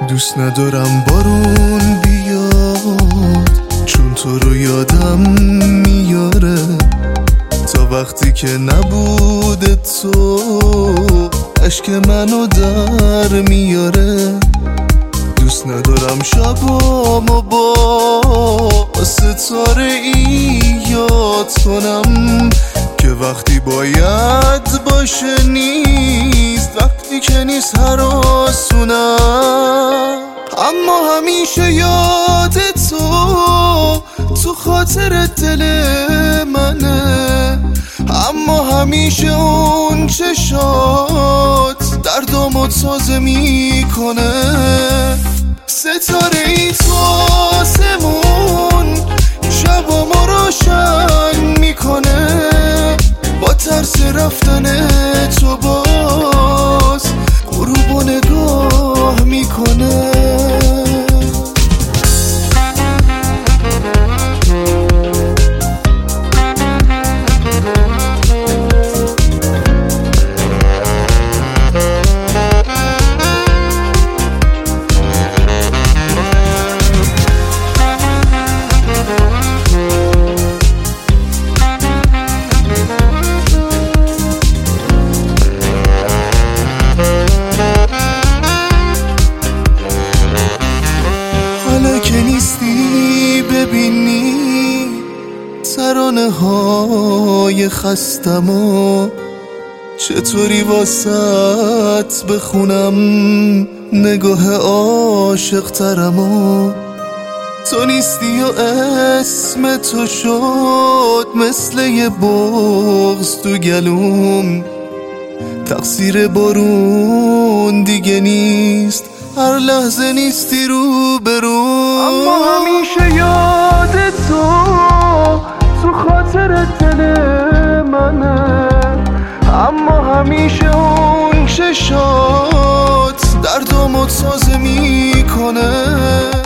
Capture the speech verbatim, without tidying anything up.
دوست ندارم بارون بیاد، چون تو رو یادم میاره تا وقتی که نبوده تو اشک منو در میاره. دوست ندارم شبامو با ستاره ای یاد کنم که وقتی باید باشه نیست، وقتی که نیست هراسونم. اما همیشه یاد تو تو خاطر دل منه، اما همیشه اون چشات دردامو تازه میکنه. ستاره ای تو آسمون شبامو روشن میکنه، با ترس رفتن تو باز غروبو نگاه میکنه. که نیستی ببینی ترانه های خستم و چطوری واسط بخونم نگاه عاشق ترم و تو نیستی و اسم تو شد مثل یه بغض تو گلوم. تقصیر بارون دیگه نیست، هر لحظه نیستی رو بروم. اما همیشه یاد تو تو خاطر دل منه، اما همیشه اون چشات دردامو تازه میکنه.